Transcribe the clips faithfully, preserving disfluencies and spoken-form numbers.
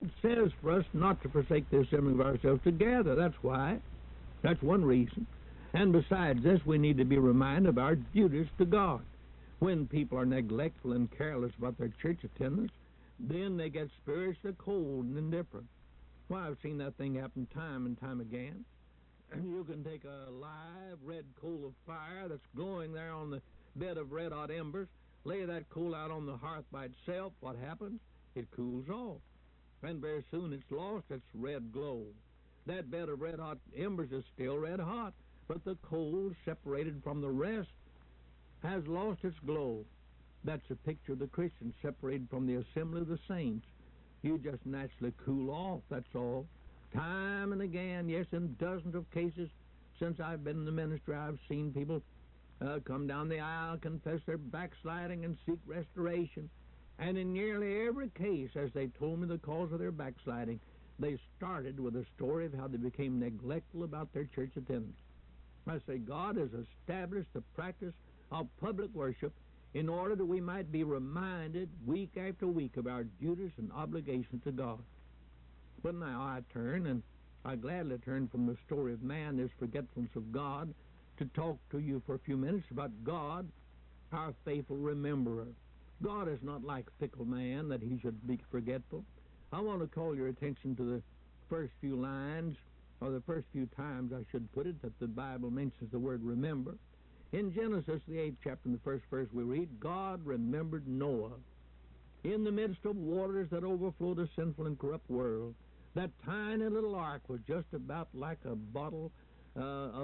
It says for us not to forsake the assembling of ourselves together. That's why. That's one reason. And besides this, we need to be reminded of our duties to God. When people are neglectful and careless about their church attendance, then they get spiritually cold and indifferent. Well, I've seen that thing happen time and time again. You can take a live red coal of fire that's glowing there on the bed of red-hot embers, lay that coal out on the hearth by itself. What happens? It cools off. And very soon it's lost its red glow. That bed of red-hot embers is still red-hot, but the coal separated from the rest has lost its glow. That's a picture of the Christian separated from the assembly of the saints. You just naturally cool off, that's all. Time and again, yes, in dozens of cases since I've been in the ministry, I've seen people uh, come down the aisle, confess their backsliding, and seek restoration. And in nearly every case, as they told me the cause of their backsliding, they started with a story of how they became neglectful about their church attendance. I say God has established the practice of public worship in order that we might be reminded week after week of our duties and obligations to God. But now I turn, and I gladly turn from the story of man, this forgetfulness of God, to talk to you for a few minutes about God, our faithful rememberer. God is not like fickle man that he should be forgetful. I want to call your attention to the first few lines, or the first few times, I should put it, that the Bible mentions the word remember. In Genesis, the eighth chapter, in the first verse, we read, God remembered Noah in the midst of waters that overflowed a sinful and corrupt world. That tiny little ark was just about like a bottle, uh, a,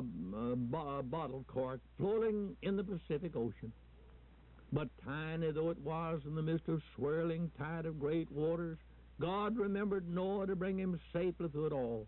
a, a bottle cork floating in the Pacific Ocean. But tiny though it was in the midst of swirling tide of great waters, God remembered Noah to bring him safely through it all.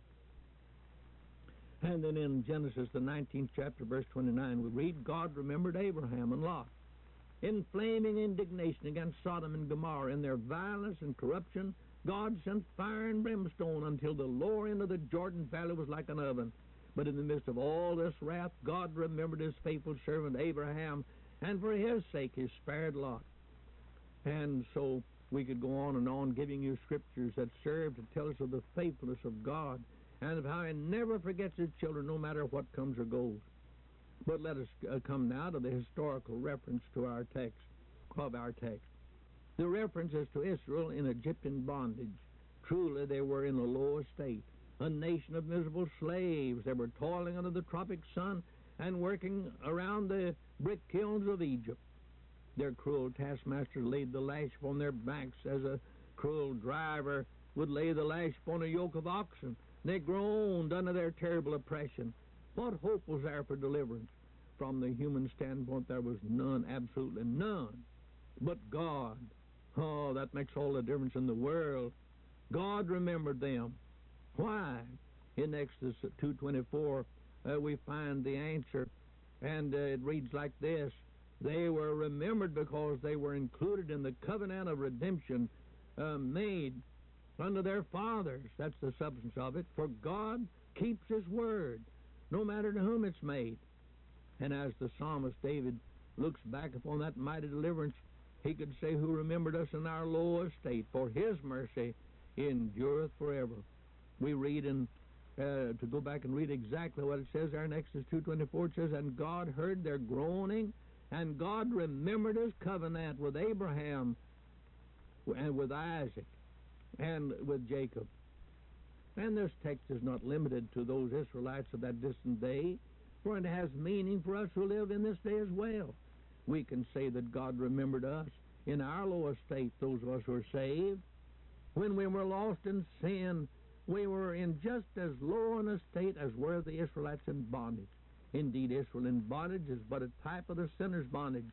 And then in Genesis, the nineteenth chapter, verse twenty-nine, we read, God remembered Abraham and Lot. In flaming indignation against Sodom and Gomorrah, in their violence and corruption, God sent fire and brimstone until the lower end of the Jordan Valley was like an oven. But in the midst of all this wrath, God remembered his faithful servant Abraham, and for his sake he spared Lot. And so we could go on and on giving you scriptures that serve to tell us of the faithfulness of God and of how he never forgets his children no matter what comes or goes. But let us uh, come now to the historical reference to our text, of our text. The reference is to Israel in Egyptian bondage. Truly they were in a low estate, a nation of miserable slaves. They were toiling under the tropic sun and working around the brick kilns of Egypt. Their cruel taskmaster laid the lash upon their backs as a cruel driver would lay the lash upon a yoke of oxen. They groaned under their terrible oppression. What hope was there for deliverance? From the human standpoint, there was none, absolutely none. But God, oh, that makes all the difference in the world. God remembered them. Why? In Exodus two twenty-four, uh, we find the answer, and uh, it reads like this. They were remembered because they were included in the covenant of redemption uh, made unto their fathers. That's the substance of it. For God keeps his word, no matter to whom it's made. And as the psalmist David looks back upon that mighty deliverance, he could say, who remembered us in our low estate, for his mercy endureth forever. We read in, uh, to go back and read exactly what it says there in Exodus two twenty-four, it says, and God heard their groaning, and God remembered his covenant with Abraham and with Isaac and with Jacob. And this text is not limited to those Israelites of that distant day, for it has meaning for us who live in this day as well. We can say that God remembered us in our low estate, those of us who are saved. When we were lost in sin, we were in just as low an estate as were the Israelites in bondage. Indeed, Israel in bondage is but a type of the sinner's bondage.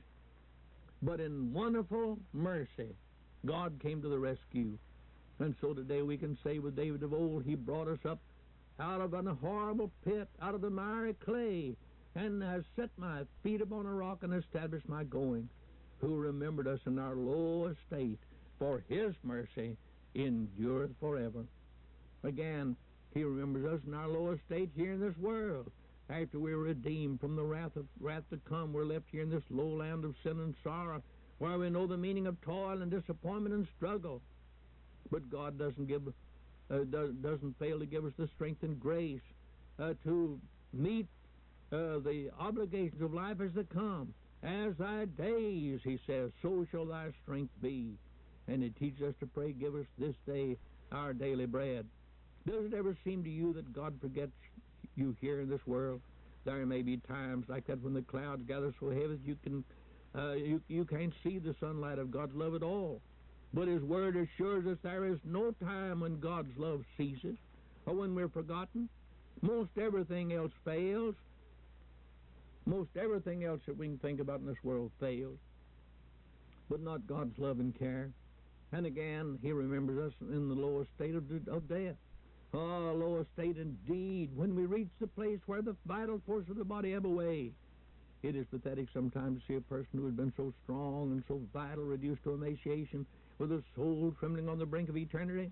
But in wonderful mercy, God came to the rescue. And so today we can say with David of old, he brought us up out of an horrible pit, out of the miry clay, and has set my feet upon a rock and established my going, who remembered us in our low estate, for his mercy endureth forever. Again, he remembers us in our low estate here in this world. After we were redeemed from the wrath of wrath to come, we're left here in this low land of sin and sorrow, where we know the meaning of toil and disappointment and struggle. But God doesn't give, uh, does, doesn't fail to give us the strength and grace uh, to meet uh, the obligations of life as they come. As thy days, he says, so shall thy strength be. And he teaches us to pray, give us this day our daily bread. Does it ever seem to you that God forgets you here in this world? There may be times like that when the clouds gather so heavy that you can uh, you, you can't see the sunlight of God's love at all. But his word assures us there is no time when God's love ceases or when we're forgotten. Most everything else fails. Most everything else that we can think about in this world fails, but not God's love and care. And again, he remembers us in the lowest state of, of death. Oh, lowest state indeed. When we reach the place where the vital force of the body ebb away, it is pathetic sometimes to see a person who has been so strong and so vital reduced to emaciation, with a soul trembling on the brink of eternity.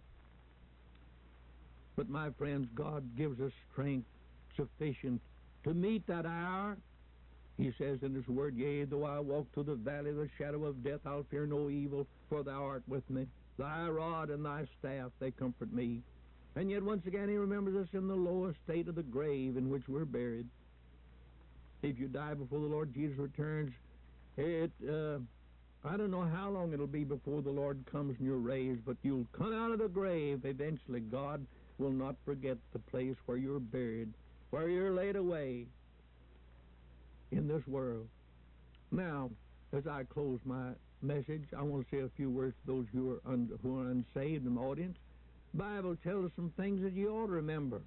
But my friends, God gives us strength sufficient to meet that hour. He says in his word, yea, though I walk through the valley of the shadow of death, I'll fear no evil, for thou art with me. Thy rod and thy staff, they comfort me. And yet once again he remembers us in the lowest state of the grave in which we're buried. If you die before the Lord Jesus returns, it, uh, I don't know how long it'll be before the Lord comes and you're raised, but you'll come out of the grave eventually. God will not forget the place where you're buried, where you're laid away in this world. Now, as I close my message, I want to say a few words to those who are, un- who are unsaved in the audience. The Bible tells us some things that you ought to remember.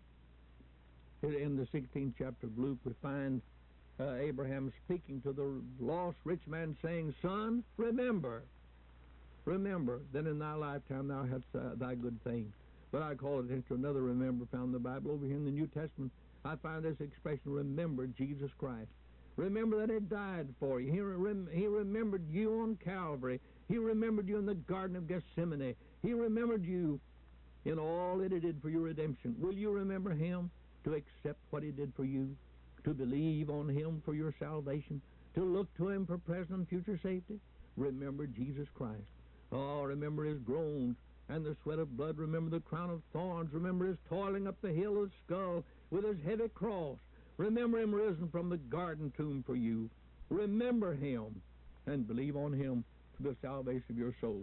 In the sixteenth chapter of Luke, we find uh, Abraham speaking to the lost rich man, saying, Son, remember, remember that in thy lifetime thou hadst uh, thy good things. But I call attention to another remember found in the Bible. Over here in the New Testament, I find this expression, remember Jesus Christ. Remember that he died for you. He, rem- he remembered you on Calvary. He remembered you in the Garden of Gethsemane. He remembered you in all that he did for your redemption. Will you remember him? To accept what he did for you? To believe on him for your salvation? To look to him for present and future safety? Remember Jesus Christ. Oh, remember his groans and the sweat of blood. Remember the crown of thorns. Remember his toiling up the hill of the skull with his heavy cross. Remember him risen from the garden tomb for you. Remember him and believe on him for the salvation of your soul.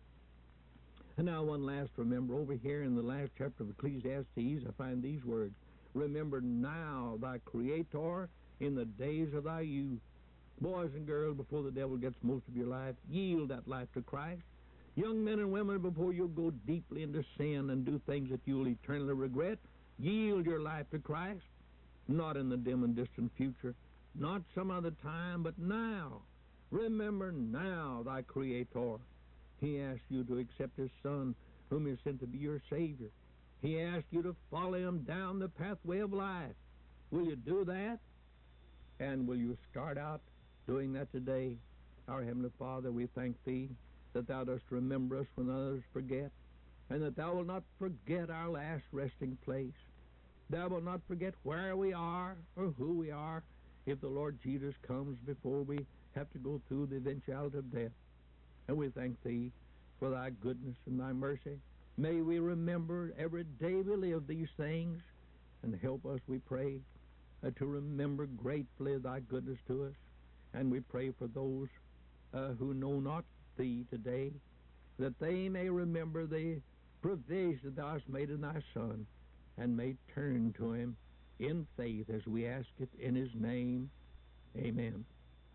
And now one last remember. Over here in the last chapter of Ecclesiastes, I find these words. Remember now thy Creator in the days of thy youth. Boys and girls, before the devil gets most of your life, yield that life to Christ. Young men and women, before you go deeply into sin and do things that you'll eternally regret, yield your life to Christ. Not in the dim and distant future, not some other time, but now. Remember now thy Creator. He asks you to accept his Son, whom he sent to be your Savior. He asks you to follow him down the pathway of life. Will you do that? And will you start out doing that today? Our Heavenly Father, we thank thee that thou dost remember us when others forget, and that thou wilt not forget our last resting place. Thou wilt not forget where we are or who we are if the Lord Jesus comes before we have to go through the eventuality of death. And we thank thee for thy goodness and thy mercy. May we remember every day we live these things, and help us, we pray, uh, to remember gratefully thy goodness to us. And we pray for those uh, who know not thee today, that they may remember the provision thou hast made in thy Son, and may turn to him in faith as we ask it in his name. Amen.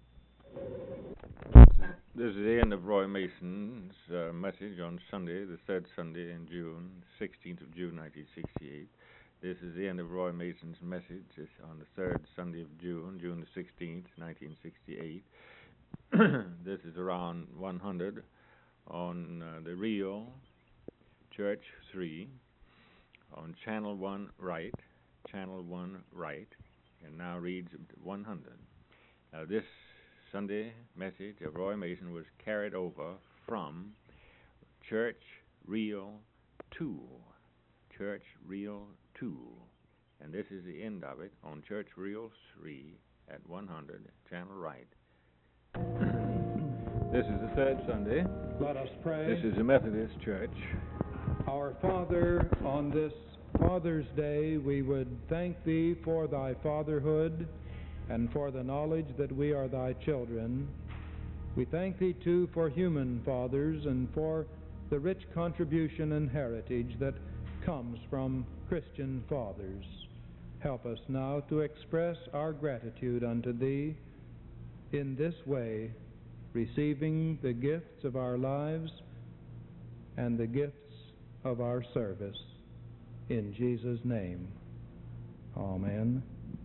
This is the end of Roy Mason's uh, message on Sunday, the third Sunday in June, sixteenth of June, nineteen sixty-eight. This is the end of Roy Mason's message on the third Sunday of June, June the sixteenth, nineteen sixty-eight. This is around one hundred on uh, the Rio Church three, on Channel one right, Channel one right, and now reads one hundred. Now this Sunday message of Roy Mason was carried over from Church Reel two, Church Reel two, and this is the end of it on Church Reel three at one hundred, Channel right. This is the third Sunday. Let us pray. This is the Methodist Church. Our Father, on this Father's Day, we would thank Thee for Thy fatherhood and for the knowledge that we are Thy children. We thank Thee, too, for human fathers and for the rich contribution and heritage that comes from Christian fathers. Help us now to express our gratitude unto Thee in this way, receiving the gifts of our lives and the gifts of our service. In Jesus' name, amen.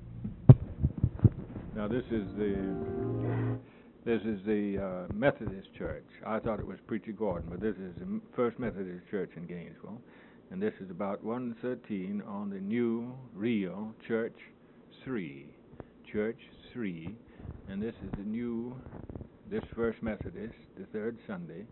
Now this is the this is the uh, Methodist Church. I thought it was Preacher Gordon, but this is the First Methodist Church in Gainesville, and this is about one thirteen on the new Rio Church three, Church three, and this is the new, this First Methodist, the third Sunday.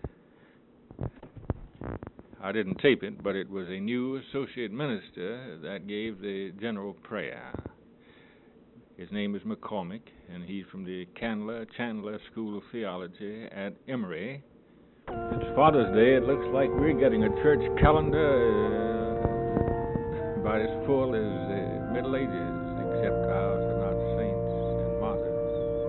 I didn't tape it, but it was a new associate minister that gave the general prayer. His name is McCormick, and he's from the Candler, Chandler School of Theology at Emory. It's Father's Day. It looks like we're getting a church calendar uh, about as full as the Middle Ages, except ours are not saints and martyrs.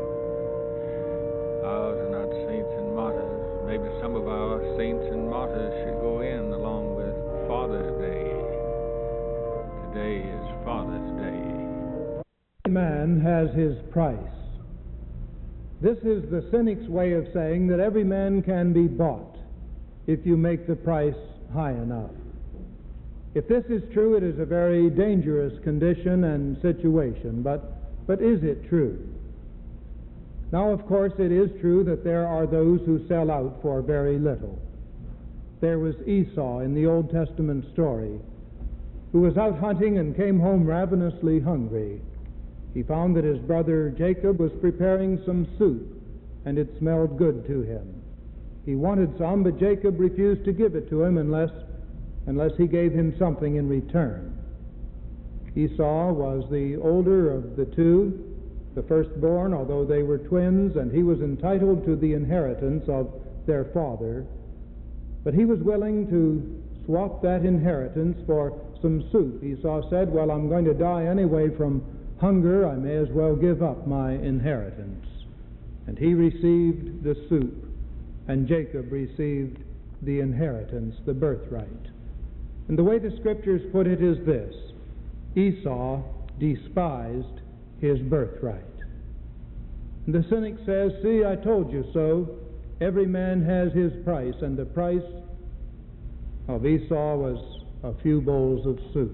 Ours are not saints and martyrs. Maybe some of our saints and martyrs should go in along with Father's Day. Today is Father's Day. Man has his price. This is the cynic's way of saying that every man can be bought if you make the price high enough. If this is true, it is a very dangerous condition and situation, but, but is it true? Now, of course, it is true that there are those who sell out for very little. There was Esau in the Old Testament story, who was out hunting and came home ravenously hungry. He found that his brother Jacob was preparing some soup, and it smelled good to him. He wanted some, but Jacob refused to give it to him unless, unless he gave him something in return. Esau was the older of the two, the firstborn, although they were twins, and he was entitled to the inheritance of their father. But he was willing to swap that inheritance for some soup. Esau said, well, I'm going to die anyway from hunger, I may as well give up my inheritance. And he received the soup, and Jacob received the inheritance, the birthright. And the way the Scriptures put it is this: Esau despised his birthright. And the cynic says, see, I told you so. Every man has his price, and the price of Esau was a few bowls of soup.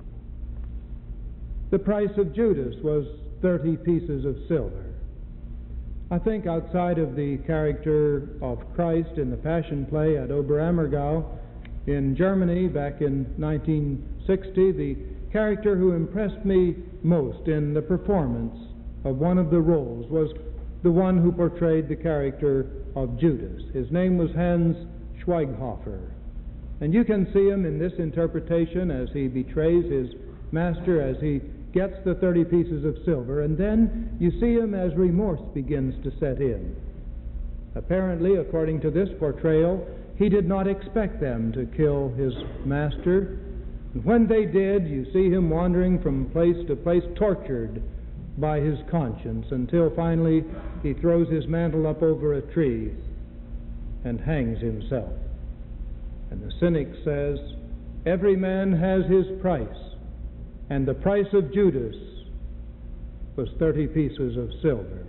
The price of Judas was thirty pieces of silver. I think outside of the character of Christ in the Passion Play at Oberammergau in Germany back in nineteen sixty, the character who impressed me most in the performance of one of the roles was the one who portrayed the character of Judas. His name was Hans Schweighofer. And you can see him in this interpretation as he betrays his master, as he gets the thirty pieces of silver, and then you see him as remorse begins to set in. Apparently, according to this portrayal, he did not expect them to kill his master. And when they did, you see him wandering from place to place, tortured by his conscience, until finally he throws his mantle up over a tree and hangs himself. And the cynic says, every man has his price. And the price of Judas was thirty pieces of silver.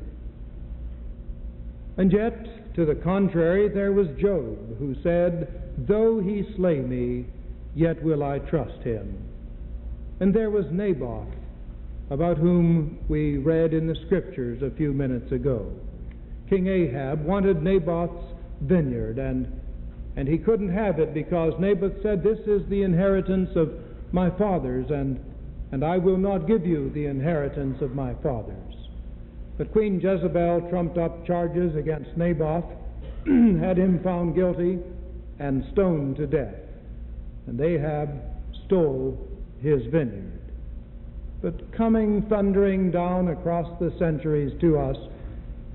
And yet, to the contrary, there was Job, who said, though he slay me, yet will I trust him. And there was Naboth, about whom we read in the Scriptures a few minutes ago. King Ahab wanted Naboth's vineyard, and, and he couldn't have it because Naboth said, this is the inheritance of my fathers, and and I will not give you the inheritance of my fathers. But Queen Jezebel trumped up charges against Naboth, had him found guilty, and stoned to death. And Ahab stole his vineyard. But coming thundering down across the centuries to us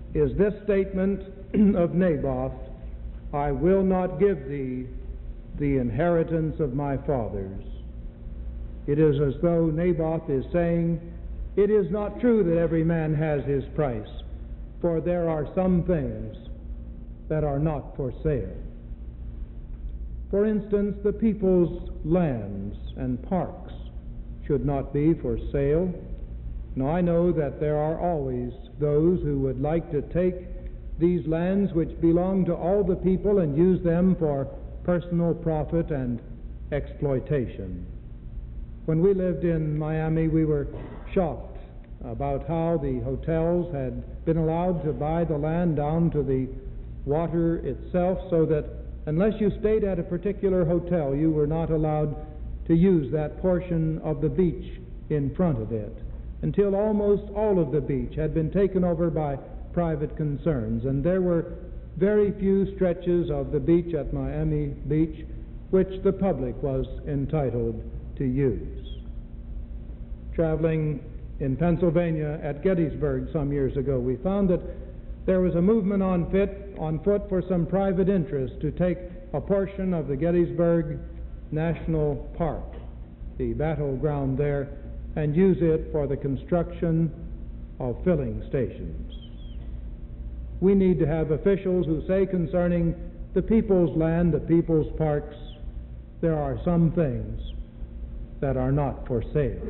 is this statement of Naboth, "I will not give thee the inheritance of my fathers." It is as though Naboth is saying, it is not true that every man has his price, for there are some things that are not for sale. For instance, the people's lands and parks should not be for sale. Now, I know that there are always those who would like to take these lands which belong to all the people and use them for personal profit and exploitation. When we lived in Miami, we were shocked about how the hotels had been allowed to buy the land down to the water itself, so that unless you stayed at a particular hotel, you were not allowed to use that portion of the beach in front of it, until almost all of the beach had been taken over by private concerns. And there were very few stretches of the beach at Miami Beach which the public was entitled to use. Traveling in Pennsylvania at Gettysburg some years ago, we found that there was a movement on, fit, on foot for some private interest to take a portion of the Gettysburg National Park, the battleground there, and use it for the construction of filling stations. We need to have officials who say concerning the people's land, the people's parks, there are some things that are not for sale.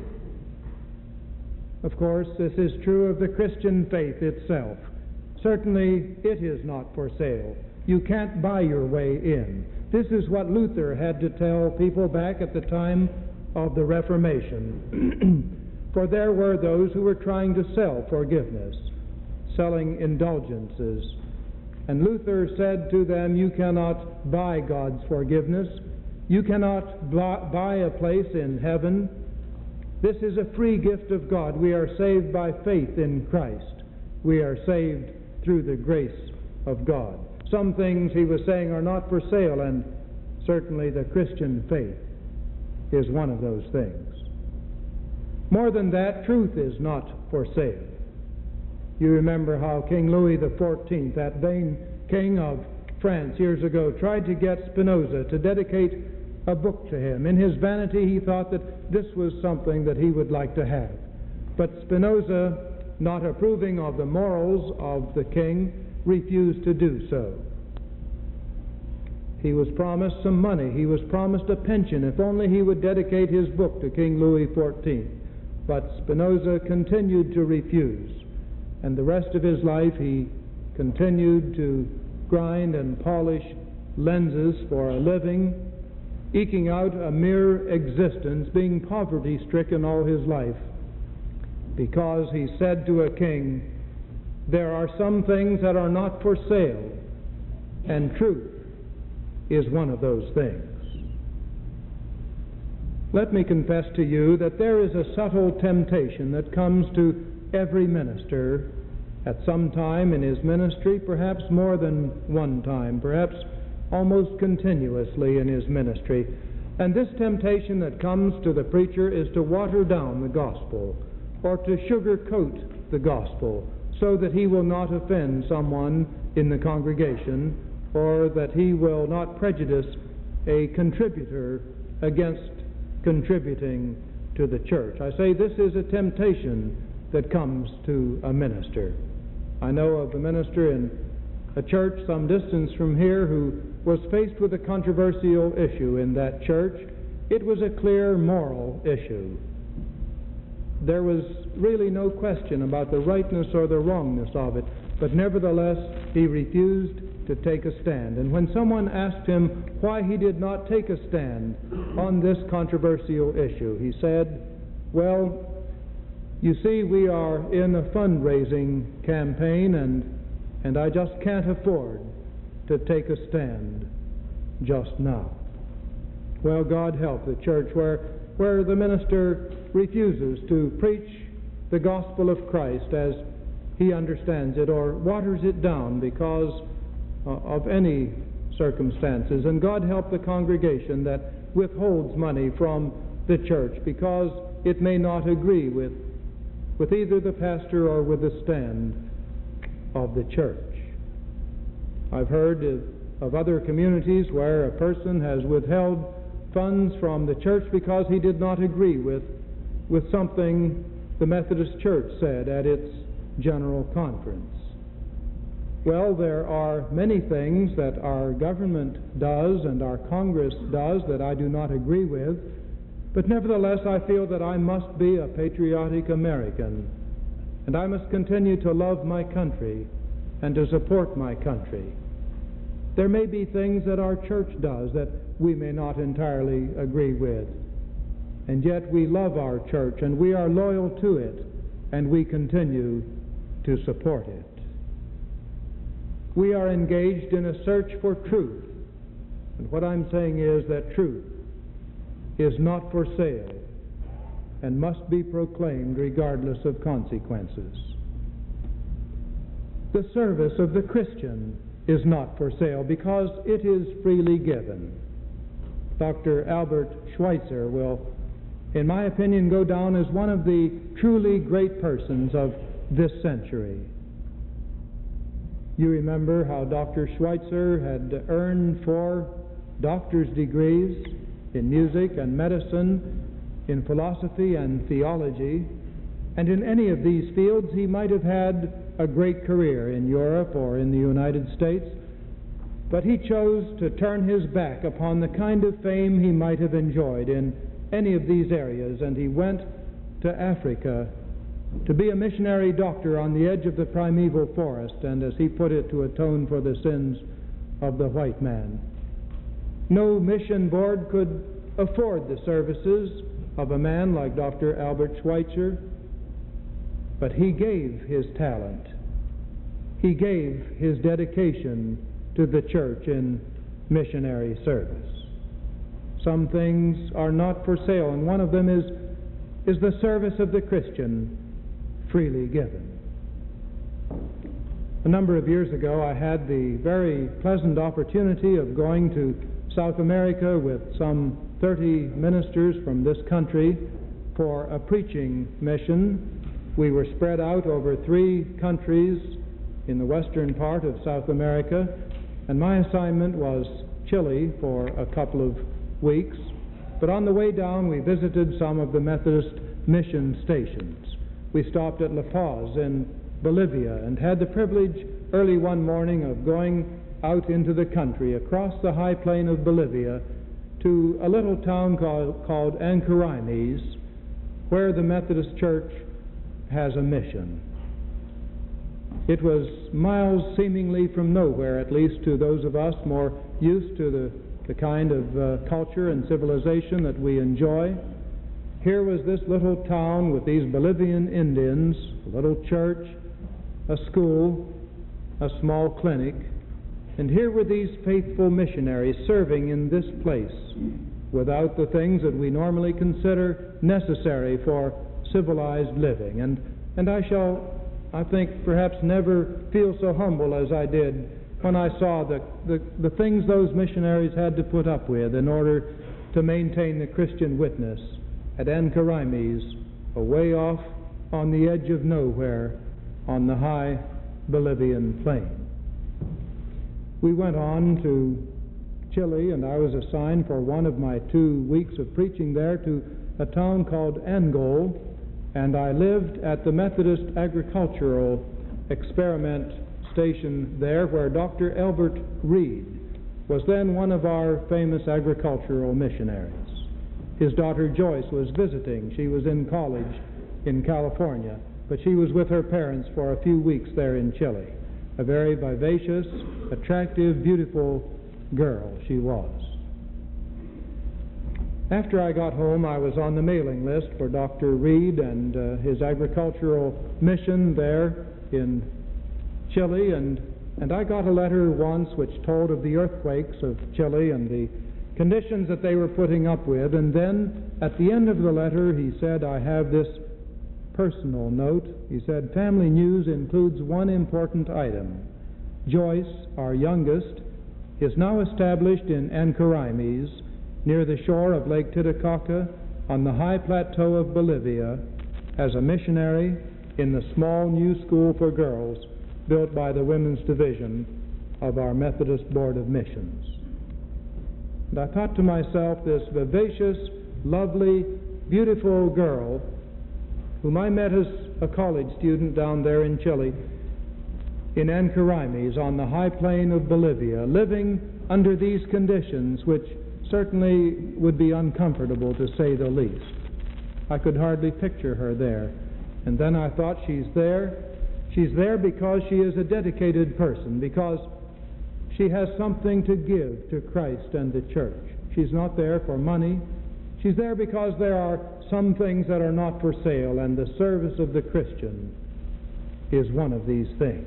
Of course, this is true of the Christian faith itself. Certainly, it is not for sale. You can't buy your way in. This is what Luther had to tell people back at the time of the Reformation. For there were those who were trying to sell forgiveness, selling indulgences. And Luther said to them, you cannot buy God's forgiveness. You cannot buy a place in heaven. This is a free gift of God. We are saved by faith in Christ. We are saved through the grace of God. Some things, he was saying, are not for sale, and certainly the Christian faith is one of those things. More than that, truth is not for sale. You remember how King Louis the fourteenth, that vain king of France years ago, tried to get Spinoza to dedicate a book to him. In his vanity, he thought that this was something that he would like to have. But Spinoza, not approving of the morals of the king, refused to do so. He was promised some money. He was promised a pension if only he would dedicate his book to King Louis the fourteenth. But Spinoza continued to refuse. And the rest of his life he continued to grind and polish lenses for a living, eking out a mere existence, being poverty-stricken all his life, because he said to a king, there are some things that are not for sale, and truth is one of those things. Let me confess to you that there is a subtle temptation that comes to every minister at some time in his ministry, perhaps more than one time, perhaps almost continuously in his ministry. And this temptation that comes to the preacher is to water down the gospel, or to sugarcoat the gospel, so that he will not offend someone in the congregation, or that he will not prejudice a contributor against contributing to the church. I say this is a temptation that comes to a minister. I know of a minister in a church some distance from here who was faced with a controversial issue in that church. It was a clear moral issue. There was really no question about the rightness or the wrongness of it, but nevertheless he refused to take a stand. And when someone asked him why he did not take a stand on this controversial issue, he said, well, you see, we are in a fundraising campaign, and and I just can't afford to take a stand just now. Well, God help the church where, where the minister refuses to preach the gospel of Christ as he understands it, or waters it down because uh, of any circumstances. And God help the congregation that withholds money from the church because it may not agree with with either the pastor or with the stand of the church. I've heard of, of other communities where a person has withheld funds from the church because he did not agree with, with something the Methodist Church said at its general conference. Well, there are many things that our government does and our Congress does that I do not agree with, but nevertheless I feel that I must be a patriotic American, and I must continue to love my country and to support my country. There may be things that our church does that we may not entirely agree with, and yet we love our church and we are loyal to it, and we continue to support it. We are engaged in a search for truth, and what I'm saying is that truth is not for sale and must be proclaimed regardless of consequences. The service of the Christian is not for sale because it is freely given. Doctor Albert Schweitzer will, in my opinion, go down as one of the truly great persons of this century. You remember how Doctor Schweitzer had earned four doctor's degrees in music and medicine, in philosophy and theology, and in any of these fields he might have had a great career in Europe or in the United States, but he chose to turn his back upon the kind of fame he might have enjoyed in any of these areas, and he went to Africa to be a missionary doctor on the edge of the primeval forest, and, as he put it, to atone for the sins of the white man. No mission board could afford the services of a man like Doctor Albert Schweitzer, but he gave his talent. He gave his dedication to the church in missionary service. Some things are not for sale, and one of them is, is the service of the Christian, freely given. A number of years ago, I had the very pleasant opportunity of going to South America with some thirty ministers from this country for a preaching mission. We were spread out over three countries in the western part of South America, and my assignment was Chile for a couple of weeks. But on the way down, we visited some of the Methodist mission stations. We stopped at La Paz in Bolivia and had the privilege early one morning of going out into the country across the high plain of Bolivia to a little town called, called Ancaraimez, where the Methodist Church has a mission. It was miles seemingly from nowhere, at least to those of us more used to the, the kind of uh, culture and civilization that we enjoy. Here was this little town with these Bolivian Indians, a little church, a school, a small clinic, and here were these faithful missionaries serving in this place without the things that we normally consider necessary for civilized living. And, and I shall, I think, perhaps never feel so humble as I did when I saw the, the, the things those missionaries had to put up with in order to maintain the Christian witness at Ancaraimez, away off on the edge of nowhere on the high Bolivian plain. We went on to Chile, and I was assigned for one of my two weeks of preaching there to a town called Angol, and I lived at the Methodist Agricultural Experiment Station there, where Doctor Albert Reed was then one of our famous agricultural missionaries. His daughter Joyce was visiting. She was in college in California, but she was with her parents for a few weeks there in Chile. A very vivacious, attractive, beautiful girl she was. After I got home, I was on the mailing list for Doctor Reed and uh, his agricultural mission there in Chile, and, and I got a letter once which told of the earthquakes of Chile and the conditions that they were putting up with, and then at the end of the letter he said, I have this personal note. He said, family news includes one important item. Joyce, our youngest, is now established in Ancaraimez, near the shore of Lake Titicaca, on the high plateau of Bolivia, as a missionary in the small new school for girls built by the Women's Division of our Methodist Board of Missions. And I thought to myself, this vivacious, lovely, beautiful girl, whom I met as a college student down there in Chile, in Ancaraimes, on the high plain of Bolivia, living under these conditions, which certainly would be uncomfortable, to say the least. I could hardly picture her there. And then I thought, she's there. She's there because she is a dedicated person, because she has something to give to Christ and the church. She's not there for money. She's there because there are some things that are not for sale, and the service of the Christian is one of these things.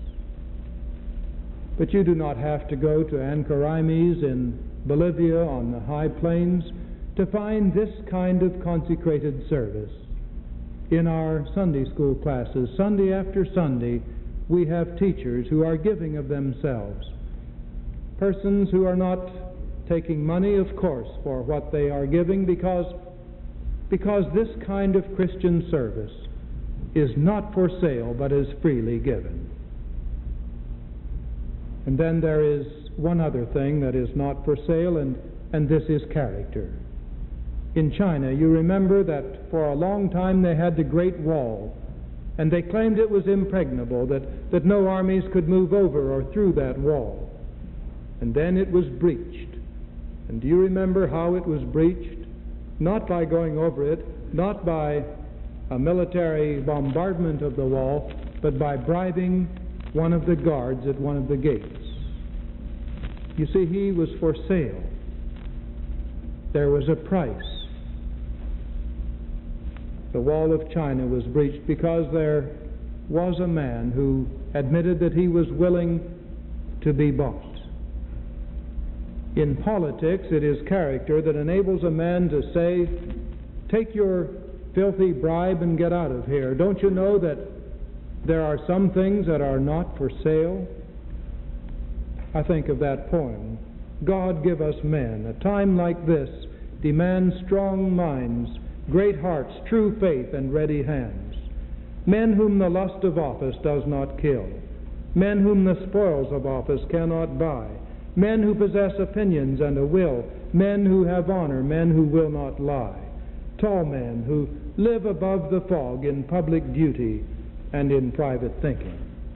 But you do not have to go to Ancaraimes in Bolivia on the high plains to find this kind of consecrated service. In our Sunday school classes, Sunday after Sunday, we have teachers who are giving of themselves. Persons who are not taking money, of course, for what they are giving, because, because this kind of Christian service is not for sale, but is freely given. And then there is one other thing that is not for sale, and, and this is character. In China, you remember that for a long time they had the Great Wall, and they claimed it was impregnable, that, that no armies could move over or through that wall. And then it was breached. And do you remember how it was breached? Not by going over it, not by a military bombardment of the wall, but by bribing one of the guards at one of the gates. You see, he was for sale. There was a price. The wall of China was breached because there was a man who admitted that he was willing to be bought. In politics, it is character that enables a man to say, take your filthy bribe and get out of here. Don't you know that there are some things that are not for sale? I think of that poem, God give us men. A time like this demands strong minds, great hearts, true faith, and ready hands. Men whom the lust of office does not kill. Men whom the spoils of office cannot buy. Men who possess opinions and a will. Men who have honor. Men who will not lie. Tall men who live above the fog in public duty and in private thinking.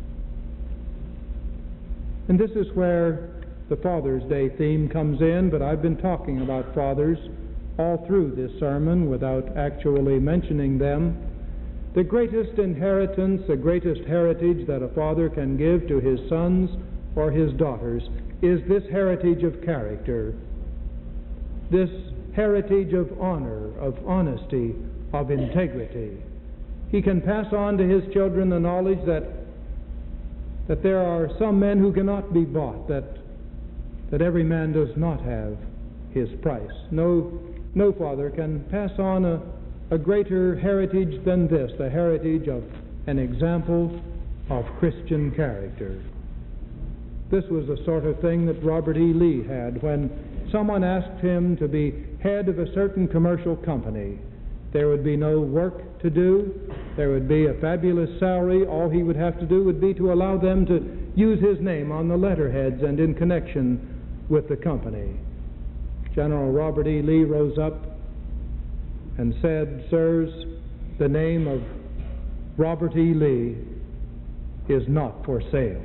And this is where the Father's Day theme comes in, but I've been talking about fathers all through this sermon without actually mentioning them. The greatest inheritance, the greatest heritage that a father can give to his sons or his daughters is this heritage of character, this heritage of honor, of honesty, of integrity. He can pass on to his children the knowledge that that there are some men who cannot be bought, that that every man does not have his price. No, no father can pass on a, a greater heritage than this, the heritage of an example of Christian character. This was the sort of thing that Robert E. Lee had when someone asked him to be head of a certain commercial company. There would be no work to do. There would be a fabulous salary. All he would have to do would be to allow them to use his name on the letterheads and in connection with the company. General Robert E. Lee rose up and said, "Sirs, the name of Robert E. Lee is not for sale.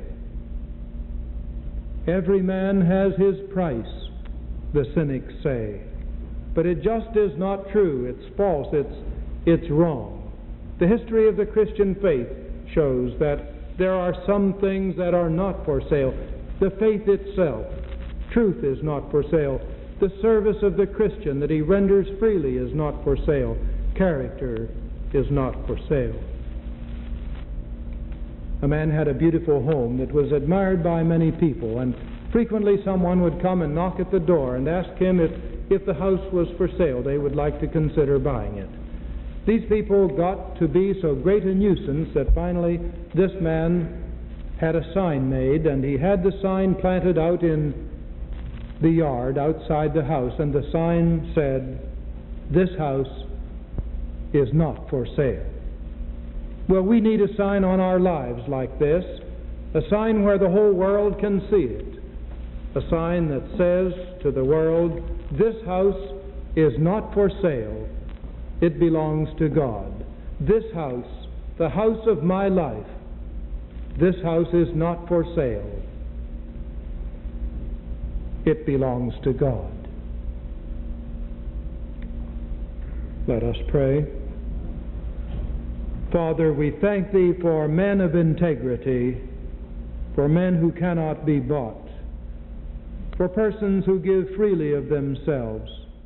Every man has his price, the cynics say. But it just is not true. It's false. It's, it's wrong. The history of the Christian faith shows that there are some things that are not for sale. The faith itself, truth is not for sale. The service of the Christian that he renders freely is not for sale. Character is not for sale." A man had a beautiful home that was admired by many people, and frequently someone would come and knock at the door and ask him if, if the house was for sale. They would like to consider buying it. These people got to be so great a nuisance that finally this man had a sign made, and he had the sign planted out in the yard outside the house, and the sign said, "This house is not for sale." Well, we need a sign on our lives like this. a sign where the whole world can see it, a sign that says to the world, this house is not for sale, it belongs to God. This house, the house of my life, this house is not for sale, it belongs to God. Let us pray. Father, we thank Thee for men of integrity, for men who cannot be bought, for persons who give freely of themselves.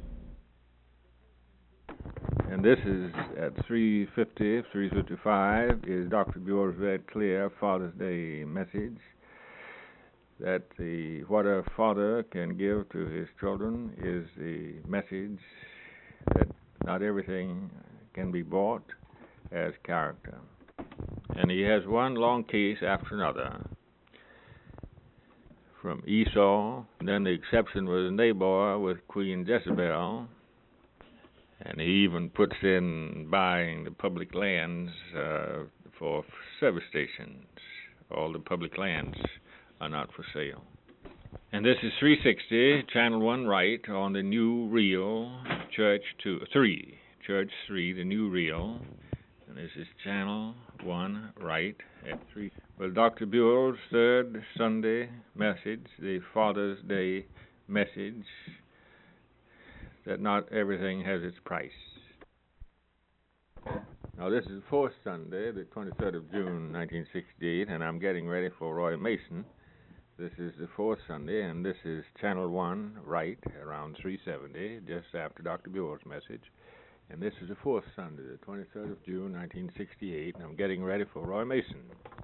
And this is at three fifty, three fifty-five, is Doctor Buell's very clear Father's Day message, that the what a father can give to his children is the message that not everything can be bought as character. And he has one long case after another, from Esau, and then the exception was Nabal with Queen Jezebel, and he even puts in buying the public lands uh, for service stations. All the public lands are not for sale. And this is three sixty, Channel one right, on the New Reel, Church two, three, Church three, the New Reel. And this is Channel one right at three. Well, Doctor Buell's third Sunday message, the Father's Day message, that not everything has its price. Now, this is the fourth Sunday, the twenty-third of June, nineteen sixty-eight, and I'm getting ready for Roy Mason. This is the fourth Sunday, and this is Channel one, right, around three seventy, just after Doctor Buell's message. And this is the fourth Sunday, the twenty-third of June, nineteen sixty-eight, and I'm getting ready for Roy Mason.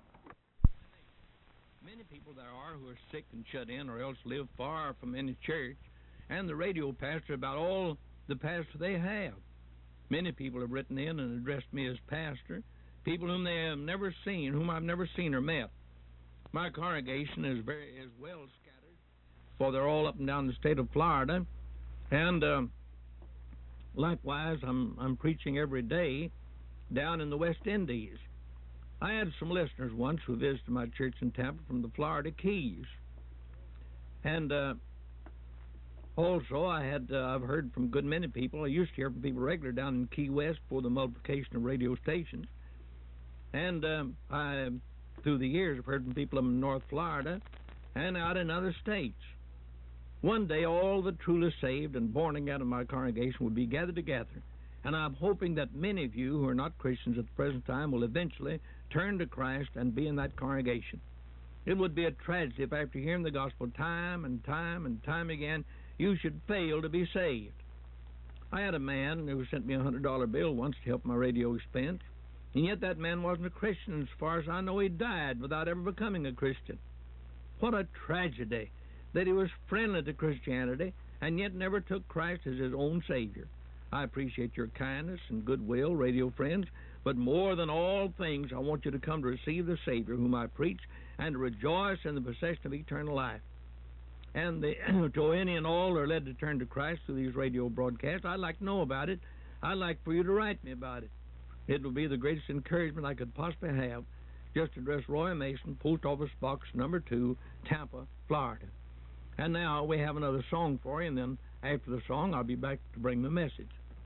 Many people there are who are sick and shut in or else live far from any church, and the radio pastor about all the pastor they have. Many people have written in and addressed me as pastor, people whom they have never seen, whom I've never seen or met. My congregation is very is well scattered, for they're all up and down the state of Florida, and uh, likewise I'm I'm preaching every day down in the West Indies. I had some listeners once who visited my church in Tampa from the Florida Keys, and uh, also I had uh, I've heard from a good many people. I used to hear from people regular down in Key West for the multiplication of radio stations, and um, I. Through the years, I've heard from people in North Florida and out in other states. One day, all the truly saved and born again of my congregation will be gathered together, and I'm hoping that many of you who are not Christians at the present time will eventually turn to Christ and be in that congregation. It would be a tragedy if after hearing the gospel time and time and time again, you should fail to be saved. I had a man who sent me a one hundred dollar bill once to help my radio expense. And yet that man wasn't a Christian. As far as I know, he died without ever becoming a Christian. What a tragedy that he was friendly to Christianity and yet never took Christ as his own Savior. I appreciate your kindness and goodwill, radio friends, but more than all things, I want you to come to receive the Savior whom I preach and to rejoice in the possession of eternal life. And the, to any and all who are led to turn to Christ through these radio broadcasts, I'd like to know about it. I'd like for you to write me about it. It will be the greatest encouragement I could possibly have. Just address Roy Mason, Post Office Box number two, Tampa, Florida. And now we have another song for you, and then after the song, I'll be back to bring the message.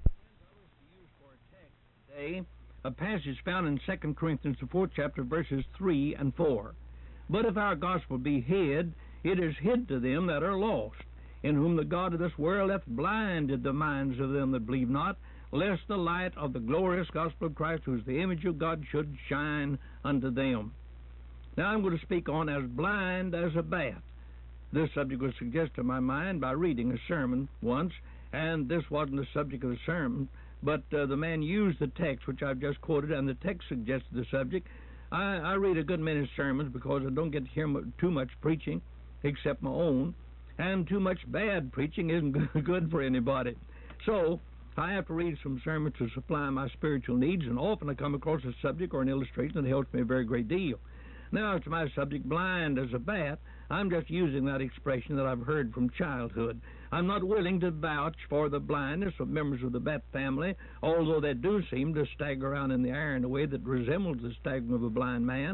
Today, a passage found in Second Corinthians, the fourth chapter, verses three and four. But if our gospel be hid, it is hid to them that are lost, in whom the God of this world hath blinded the minds of them that believe not, lest the light of the glorious gospel of Christ, who is the image of God, should shine unto them. Now I'm going to speak on as blind as a bat. This subject was suggested to my mind by reading a sermon once, and this wasn't the subject of the sermon, but uh, the man used the text which I've just quoted, and the text suggested the subject. I, I read a good many sermons because I don't get to hear too much preaching, except my own, and too much bad preaching isn't good for anybody. So I have to read some sermons to supply my spiritual needs, and often I come across a subject or an illustration that helps me a very great deal. Now, to my subject, blind as a bat, I'm just using that expression that I've heard from childhood. I'm not willing to vouch for the blindness of members of the bat family, although they do seem to stagger around in the air in a way that resembles the staggering of a blind man.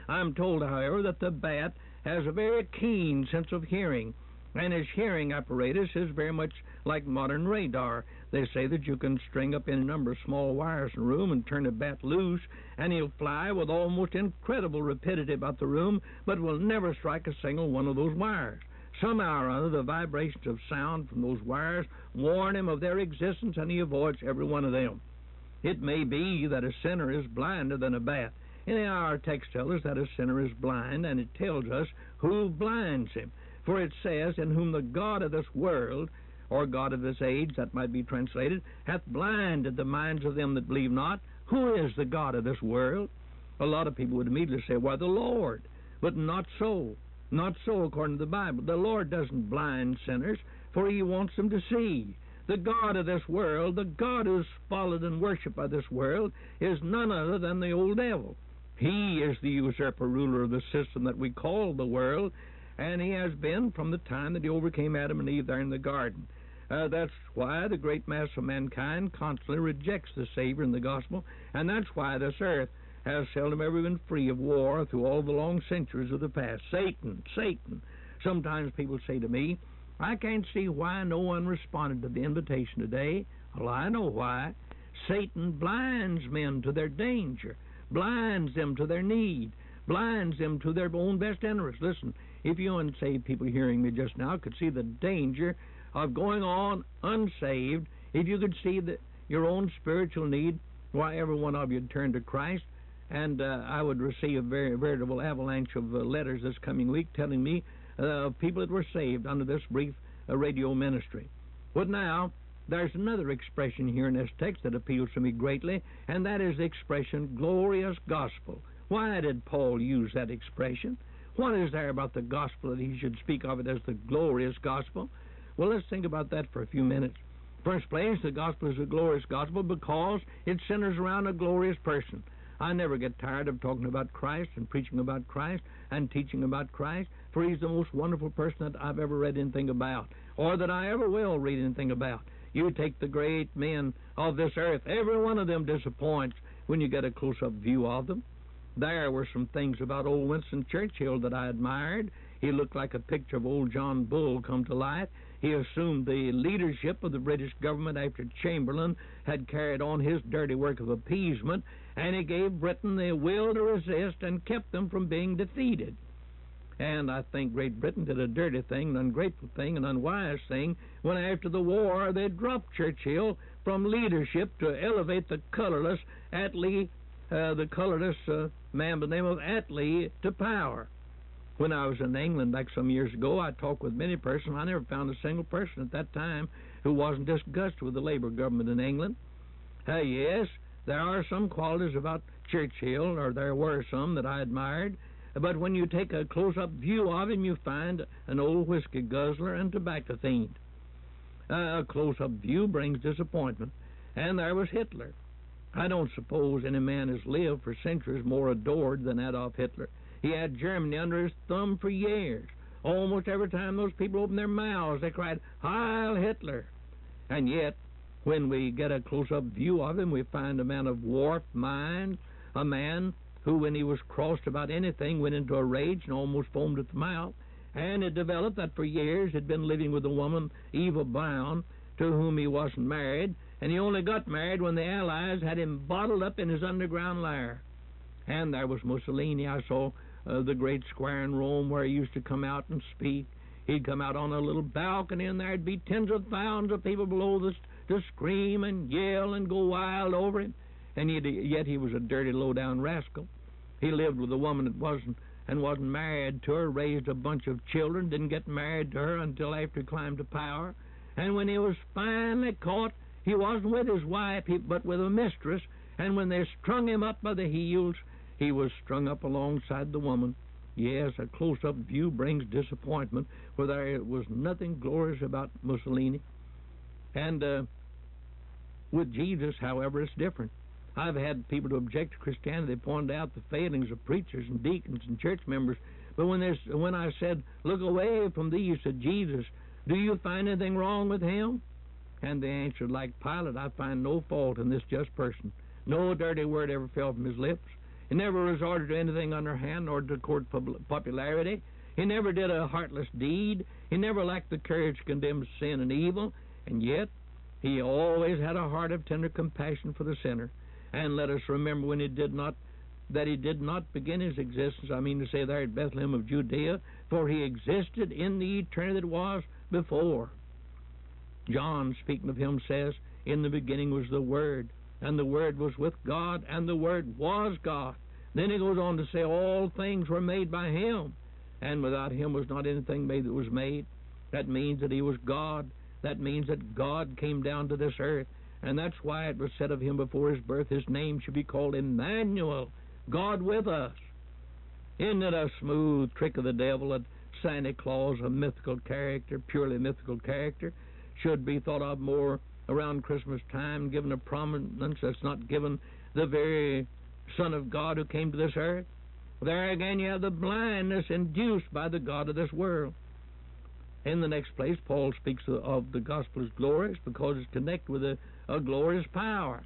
I'm told, however, that the bat has a very keen sense of hearing, and his hearing apparatus is very much like modern radar. They say that you can string up any number of small wires in a room and turn a bat loose, and he'll fly with almost incredible rapidity about the room, but will never strike a single one of those wires. Somehow or other, the vibrations of sound from those wires warn him of their existence, and he avoids every one of them. It may be that a sinner is blinder than a bat. Anyhow, our text tells us that a sinner is blind, and it tells us who blinds him. For it says, in whom the God of this world, or God of this age, that might be translated, hath blinded the minds of them that believe not. Who is the God of this world? A lot of people would immediately say, why, the Lord. But not so. Not so according to the Bible. The Lord doesn't blind sinners, for he wants them to see. The God of this world, the God who's followed and worshipped by this world, is none other than the old devil. He is the usurper ruler of the system that we call the world, and he has been from the time that he overcame Adam and Eve there in the garden. Uh, that's why the great mass of mankind constantly rejects the Savior and the gospel, and that's why this earth has seldom ever been free of war through all the long centuries of the past. Satan, Satan. Sometimes people say to me, I can't see why no one responded to the invitation today. Well, I know why. Satan blinds men to their danger, blinds them to their need, blinds them to their own best interests. Listen, if you unsaved people hearing me just now could see the danger of going on unsaved, if you could see the, your own spiritual need, why, every one of you would turn to Christ, and uh, I would receive a very veritable avalanche of uh, letters this coming week telling me uh, people that were saved under this brief uh, radio ministry. But now, there's another expression here in this text that appeals to me greatly, and that is the expression, glorious gospel. Why did Paul use that expression? What is there about the gospel that he should speak of it as the glorious gospel? Well, let's think about that for a few minutes. First place, the gospel is a glorious gospel because it centers around a glorious person. I never get tired of talking about Christ and preaching about Christ and teaching about Christ, for he's the most wonderful person that I've ever read anything about, or that I ever will read anything about. You take the great men of this earth, every one of them disappoints when you get a close-up view of them. There were some things about old Winston Churchill that I admired. He looked like a picture of old John Bull come to life. He assumed the leadership of the British government after Chamberlain had carried on his dirty work of appeasement, and he gave Britain the will to resist and kept them from being defeated. And I think Great Britain did a dirty thing, an ungrateful thing, an unwise thing, when after the war they dropped Churchill from leadership to elevate the colorless Attlee, uh, the colorless uh, man by the name of Attlee to power. When I was in England back some years ago, I talked with many persons. I never found a single person at that time who wasn't disgusted with the Labour government in England. Uh, yes, there are some qualities about Churchill, or there were some that I admired, but when you take a close-up view of him, you find an old whiskey guzzler and tobacco fiend. Uh, a close-up view brings disappointment. And there was Hitler. I don't suppose any man has lived for centuries more adored than Adolf Hitler. He had Germany under his thumb for years. Almost every time those people opened their mouths, they cried, Heil Hitler! And yet, when we get a close-up view of him, we find a man of warped mind, a man who, when he was crossed about anything, went into a rage and almost foamed at the mouth. And it developed that for years he'd been living with a woman, Eva Braun, to whom he wasn't married, and he only got married when the Allies had him bottled up in his underground lair. And there was Mussolini. I saw uh, the great square in Rome where he used to come out and speak. He'd come out on a little balcony, and there'd be tens of thousands of people below this to scream and yell and go wild over him. And yet, yet he was a dirty, low-down rascal. He lived with a woman that wasn't and wasn't married to her, raised a bunch of children, didn't get married to her until after he climbed to power. And when he was finally caught, he wasn't with his wife, but with a mistress. And when they strung him up by the heels, he was strung up alongside the woman. Yes, a close-up view brings disappointment, for there was nothing glorious about Mussolini. And uh, with Jesus, however, it's different. I've had people to object to Christianity. They pointed out the failings of preachers and deacons and church members. But when, when I said, look away from these to Jesus, do you find anything wrong with him? And they answered like Pilate, I find no fault in this just person. No dirty word ever fell from his lips. He never resorted to anything underhand nor to court pub- popularity. He never did a heartless deed. He never lacked the courage to condemn sin and evil. And yet, he always had a heart of tender compassion for the sinner. And let us remember when he did not, that he did not begin his existence, I mean to say there at Bethlehem of Judea, for he existed in the eternity that was before. John, speaking of him, says, in the beginning was the Word, and the Word was with God, and the Word was God. Then he goes on to say, all things were made by him, and without him was not anything made that was made. That means that he was God. That means that God came down to this earth. And that's why it was said of him before his birth, his name should be called Emmanuel, God with us. Isn't it a smooth trick of the devil that Santa Claus, a mythical character, purely mythical character, should be thought of more around Christmas time, given a prominence that's not given the very Son of God who came to this earth? There again you have the blindness induced by the God of this world. In the next place, Paul speaks of the gospel as glorious because it's connected with a, a glorious power.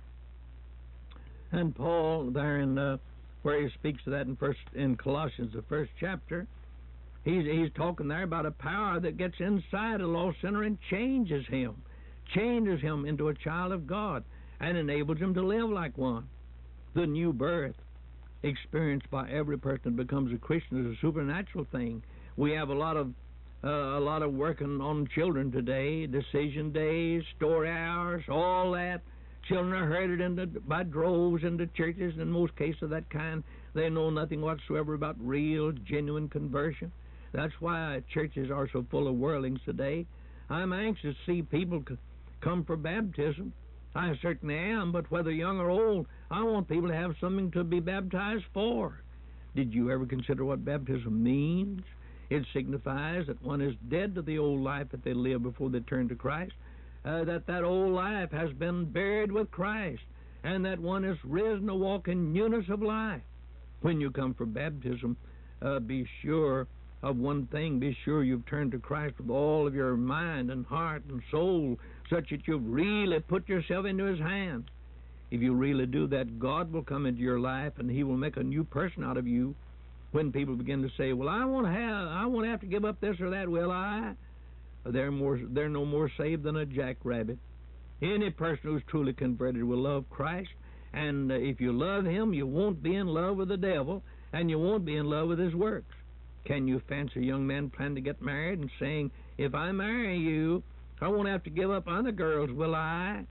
And Paul, there in uh, where he speaks of that in first in Colossians, the first chapter, he's he's talking there about a power that gets inside a lost sinner and changes him, changes him into a child of God, and enables him to live like one. The new birth, experienced by every person that becomes a Christian, is a supernatural thing. We have a lot of Uh, a lot of working on children today, decision days, story hours, all that. Children are herded into, by droves into churches, and in most cases of that kind, they know nothing whatsoever about real, genuine conversion. That's why churches are so full of worldlings today. I'm anxious to see people c- come for baptism. I certainly am, but whether young or old, I want people to have something to be baptized for. Did you ever consider what baptism means? It signifies that one is dead to the old life that they lived before they turned to Christ, uh, that that old life has been buried with Christ, and that one is risen to walk in newness of life. When you come for baptism, uh, be sure of one thing. Be sure you've turned to Christ with all of your mind and heart and soul, such that you've really put yourself into His hands. If you really do that, God will come into your life, and He will make a new person out of you. When people begin to say, "Well, I won't have, I won't have to give up this or that," will I? They're more, they're no more saved than a jackrabbit. Any person who's truly converted will love Christ, and uh, if you love Him, you won't be in love with the devil, and you won't be in love with his works. Can you fancy a young man planning to get married and saying, "If I marry you, I won't have to give up other girls, will I?"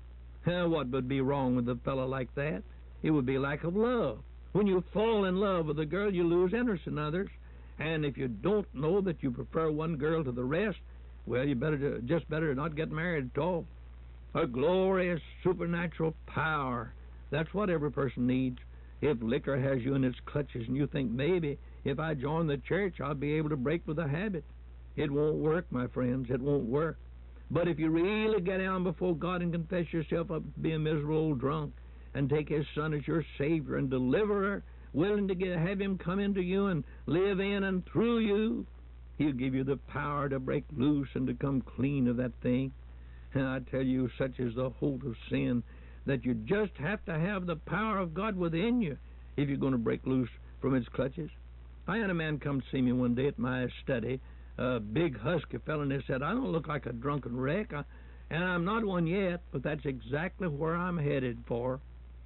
Uh, what would be wrong with a fellow like that? It would be lack of love. When you fall in love with a girl, you lose interest in others. And if you don't know that you prefer one girl to the rest, well, you better just better not get married at all. A glorious supernatural power. That's what every person needs. If liquor has you in its clutches and you think maybe if I join the church I'll be able to break with the habit, it won't work, my friends. It won't work. But if you really get down before God and confess yourself up to be a miserable old drunk, and take His Son as your Savior and Deliverer, willing to get, have Him come into you and live in and through you, He'll give you the power to break loose and to come clean of that thing. And I tell you, such is the hold of sin, that you just have to have the power of God within you if you're going to break loose from its clutches. I had a man come to see me one day at my study, a big husky fellow, and he said, "I don't look like a drunken wreck, I, and I'm not one yet, but that's exactly where I'm headed for.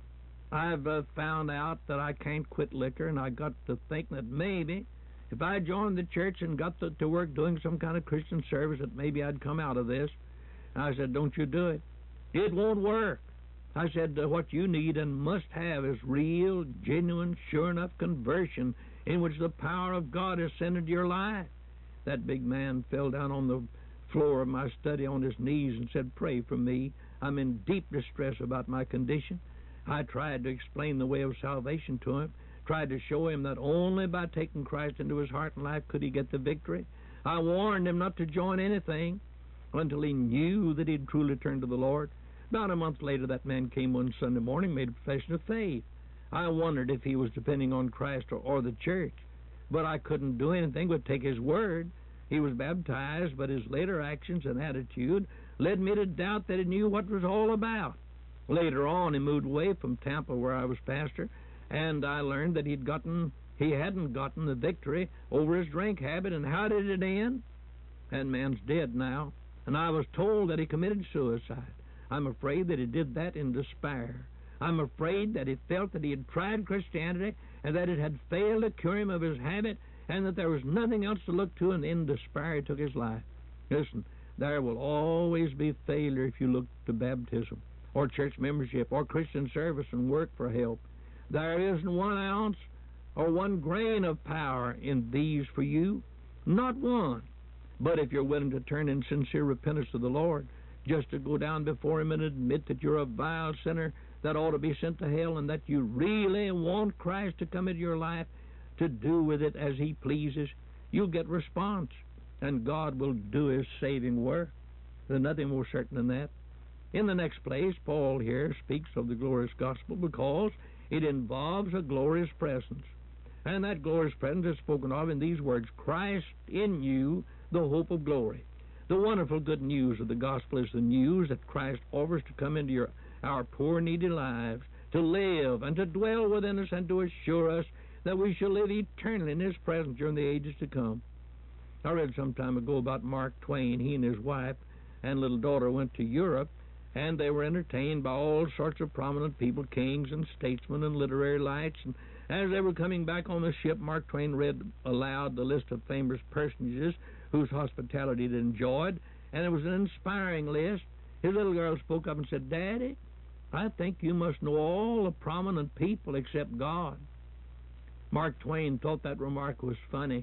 I've uh, found out that I can't quit liquor, and I got to think that maybe if I joined the church and got to, to work doing some kind of Christian service, that maybe I'd come out of this." And I said, "Don't you do it. It won't work." I said, uh, "What you need and must have is real, genuine, sure enough conversion in which the power of God is sent into your life." That big man fell down on the floor of my study on his knees and said, "Pray for me. I'm in deep distress about my condition." I tried to explain the way of salvation to him, tried to show him that only by taking Christ into his heart and life could he get the victory. I warned him not to join anything until he knew that he'd truly turned to the Lord. About a month later, that man came one Sunday morning, made a profession of faith. I wondered if he was depending on Christ or, or the church, but I couldn't do anything but take his word. He was baptized, but his later actions and attitude led me to doubt that he knew what it was all about. Later on, he moved away from Tampa, where I was pastor, and I learned that he'd gotten, he hadn't gotten the victory over his drink habit, and how did it end? That man's dead now, and I was told that he committed suicide. I'm afraid that he did that in despair. I'm afraid that he felt that he had tried Christianity and that it had failed to cure him of his habit and that there was nothing else to look to, and in despair he took his life. Listen, there will always be failure if you look to baptism or church membership or Christian service and work for help. There isn't one ounce or one grain of power in these for you, not one. But if you're willing to turn in sincere repentance to the Lord, just to go down before Him and admit that you're a vile sinner that ought to be sent to hell, and that you really want Christ to come into your life to do with it as He pleases, you'll get response, and God will do His saving work. There's nothing more certain than that. In the next place, Paul here speaks of the glorious gospel because it involves a glorious presence. And that glorious presence is spoken of in these words, Christ in you, the hope of glory. The wonderful good news of the gospel is the news that Christ offers to come into your, our poor, needy lives, to live and to dwell within us and to assure us that we shall live eternally in His presence during the ages to come. I read some time ago about Mark Twain. He and his wife and little daughter went to Europe, and they were entertained by all sorts of prominent people, kings and statesmen and literary lights. And as they were coming back on the ship, Mark Twain read aloud the list of famous personages whose hospitality it enjoyed, and it was an inspiring list. His little girl spoke up and said, "Daddy, I think you must know all the prominent people except God." Mark Twain thought that remark was funny,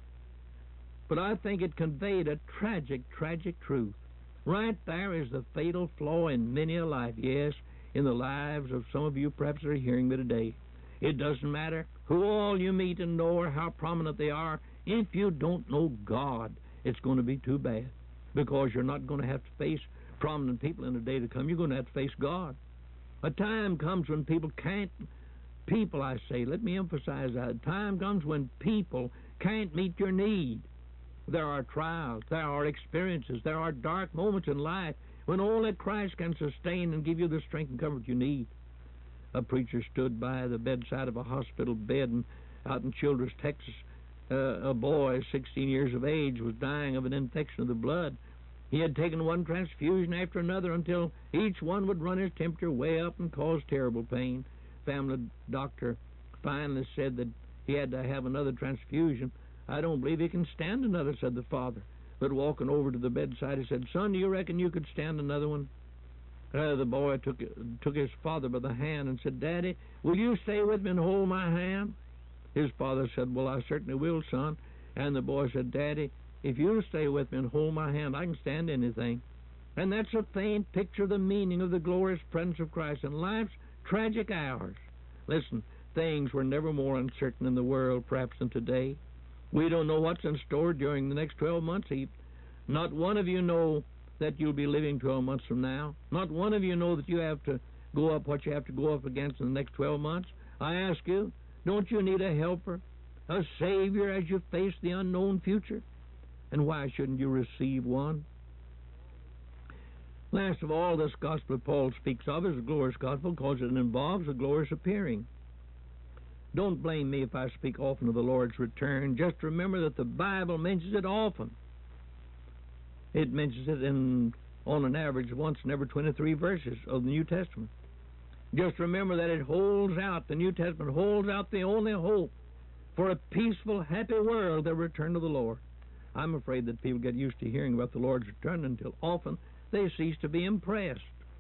but I think it conveyed a tragic, tragic truth. Right there is the fatal flaw in many a life, yes, in the lives of some of you perhaps that are hearing me today. It doesn't matter who all you meet and know or how prominent they are. If you don't know God, it's going to be too bad, because you're not going to have to face prominent people in the day to come. You're going to have to face God. A time comes when people can't, people I say, let me emphasize that, a time comes when people can't meet your need. There are trials, there are experiences, there are dark moments in life when only Christ can sustain and give you the strength and comfort you need. A preacher stood by the bedside of a hospital bed and out in Childress, Texas. Uh, a boy, sixteen years of age, was dying of an infection of the blood. He had taken one transfusion after another until each one would run his temperature way up and cause terrible pain. Family doctor finally said that he had to have another transfusion. "I don't believe he can stand another," said the father. But walking over to the bedside, he said, "Son, do you reckon you could stand another one?" Uh, the boy took took his father by the hand and said, "Daddy, will you stay with me and hold my hand?" His father said, "Well, I certainly will, son." And the boy said, "Daddy, if you'll stay with me and hold my hand, I can stand anything." And that's a faint picture of the meaning of the glorious presence of Christ in life's tragic hours. Listen, things were never more uncertain in the world, perhaps, than today. We don't know what's in store during the next twelve months. Not one of you know that you'll be living twelve months from now. Not one of you know that you have to go up what you have to go up against in the next twelve months. I ask you, don't you need a helper, a Savior as you face the unknown future? And why shouldn't you receive one? Last of all, this gospel Paul speaks of is a glorious gospel because it involves a glorious appearing. Don't blame me if I speak often of the Lord's return. Just remember that the Bible mentions it often. It mentions it in, on an average, once in every twenty-three verses of the New Testament. Just remember that it holds out, the New Testament holds out the only hope for a peaceful, happy world, the return of the Lord. I'm afraid that people get used to hearing about the Lord's return until often they cease to be impressed.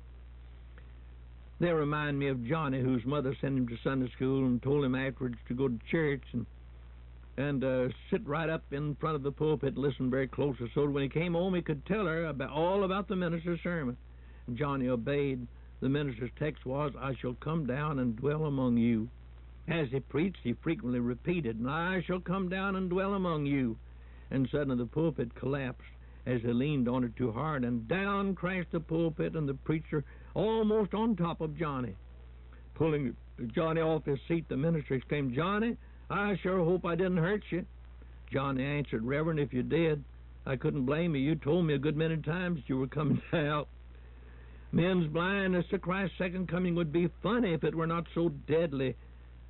They remind me of Johnny, whose mother sent him to Sunday school and told him afterwards to go to church and and uh, sit right up in front of the pulpit and listen very closely, so that when he came home he could tell her about all about the minister's sermon. And Johnny obeyed. The minister's text was, "I shall come down and dwell among you." As he preached, he frequently repeated, "And I shall come down and dwell among you." And suddenly the pulpit collapsed as he leaned on it too hard, and down crashed the pulpit and the preacher almost on top of Johnny. Pulling Johnny off his seat, the minister exclaimed, "Johnny, I sure hope I didn't hurt you." Johnny answered, "Reverend, if you did, I couldn't blame you. You told me a good many times that you were coming out." Men's blindness to Christ's second coming would be funny if it were not so deadly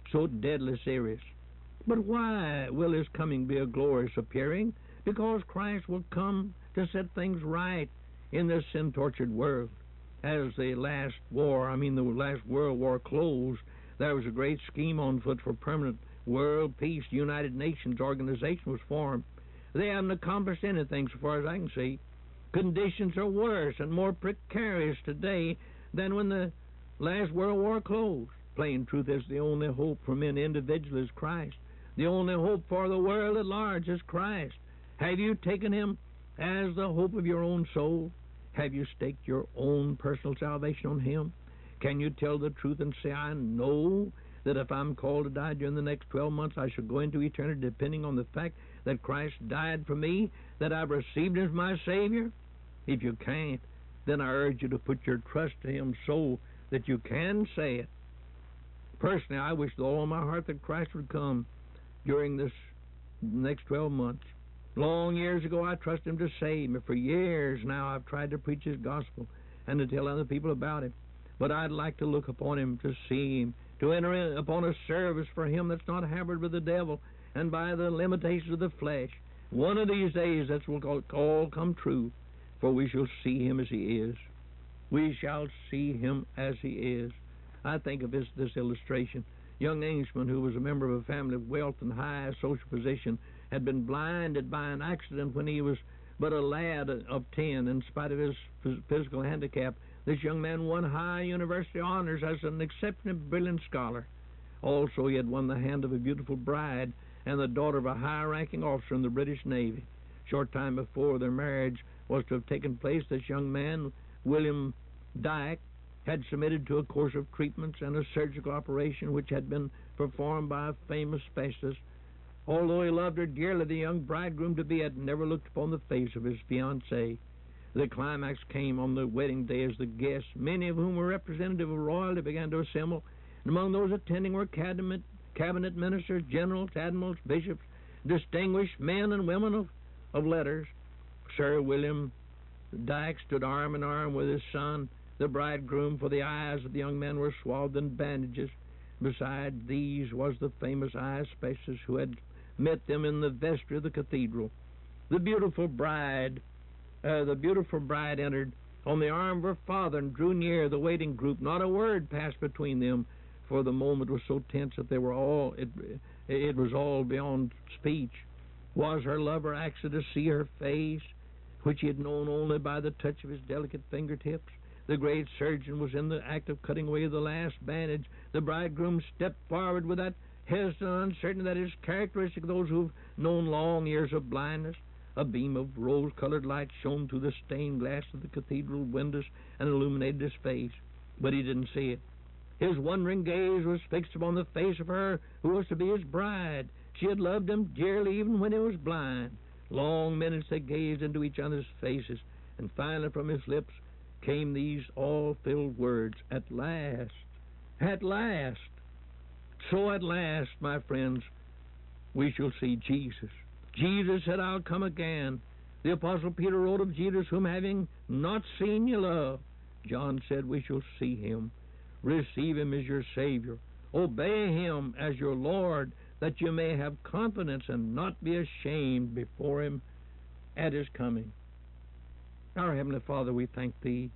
so deadly serious. But why will his coming be a glorious appearing? Because Christ will come to set things right in this sin-tortured world. As the last war, I mean the last World War closed, there was a great scheme on foot for permanent world peace. The United Nations organization was formed. They haven't accomplished anything so far as I can see. Conditions are worse and more precarious today than when the last World War closed. Plain truth is, the only hope for men individually is Christ. The only hope for the world at large is Christ. Have you taken him as the hope of your own soul? Have you staked your own personal salvation on him? Can you tell the truth and say, I know that if I'm called to die during the next twelve months, I shall go into eternity depending on the fact that Christ died for me, that I've received him as my Savior? If you can't, then I urge you to put your trust to him so that you can say it. Personally, I wish with all my heart that Christ would come during this next twelve months. Long years ago, I trusted him to save me. For years now, I've tried to preach his gospel and to tell other people about him. But I'd like to look upon him, to see him, to enter in upon a service for him that's not hampered with the devil and by the limitations of the flesh. One of these days, that will all come true, for we shall see him as he is. We shall see him as he is. I think of this, this illustration. Young Englishman who was a member of a family of wealth and high social position had been blinded by an accident when he was but a lad of ten. In spite of his physical handicap, this young man won high university honors as an exceptionally brilliant scholar. Also, he had won the hand of a beautiful bride and the daughter of a high-ranking officer in the British Navy. Short time before their marriage was to have taken place, this young man, William Dyke, had submitted to a course of treatments and a surgical operation which had been performed by a famous specialist. Although he loved her dearly, the young bridegroom-to-be had never looked upon the face of his fiancée. The climax came on the wedding day as the guests, many of whom were representative of royalty, began to assemble. And among those attending were cabinet, cabinet ministers, generals, admirals, bishops, distinguished men and women of, of letters. Sir William Dyke stood arm in arm with his son, the bridegroom, for the eyes of the young men were swathed in bandages. Beside these was the famous eye specialist who had met them in the vestry of the cathedral. The beautiful bride, uh, the beautiful bride entered on the arm of her father and drew near the waiting group. Not a word passed between them, for the moment was so tense that they were all it, it was all beyond speech. Was her lover actually to see her face, which he had known only by the touch of his delicate fingertips? The great surgeon was in the act of cutting away the last bandage. The bridegroom stepped forward with that hesitant uncertainty that is characteristic of those who've known long years of blindness. A beam of rose-colored light shone through the stained glass of the cathedral windows and illuminated his face, but he didn't see it. His wondering gaze was fixed upon the face of her who was to be his bride. She had loved him dearly even when he was blind. Long minutes they gazed into each other's faces, and finally from his lips came these all-filled words, "At last, at last." So at last, my friends, we shall see Jesus. Jesus said, "I'll come again." The Apostle Peter wrote of Jesus, whom having not seen you love. John said, we shall see him. Receive him as your Savior. Obey him as your Lord, that you may have confidence and not be ashamed before him at his coming. Our Heavenly Father, we thank Thee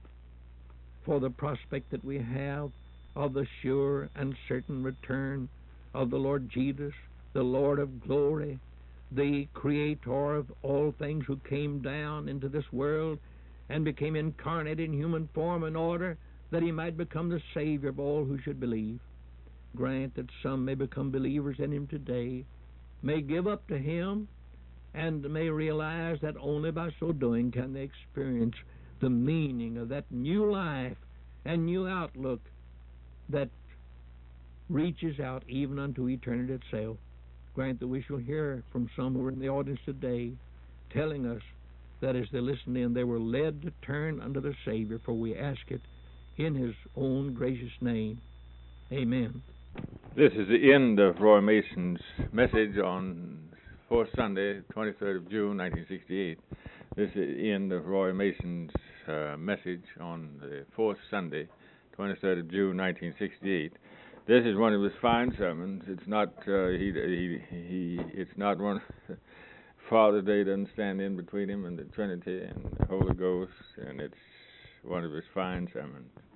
for the prospect that we have of the sure and certain return of the Lord Jesus, the Lord of glory, the Creator of all things, who came down into this world and became incarnate in human form in order that He might become the Savior of all who should believe. Grant that some may become believers in Him today, may give up to Him, and may realize that only by so doing can they experience the meaning of that new life and new outlook that reaches out even unto eternity itself. Grant that we shall hear from some who are in the audience today telling us that as they listened in, they were led to turn unto the Savior, for we ask it in His own gracious name. Amen. This is the end of Roy Mason's message on fourth Sunday, twenty-third of June, nineteen sixty-eight. This is the end of Roy Mason's uh, message on the fourth Sunday, twenty-third of June, nineteen sixty-eight. This is one of his fine sermons. It's not uh, he he he. It's not one. Father Day doesn't stand in between him and the Trinity and the Holy Ghost, and it's one of his fine sermons.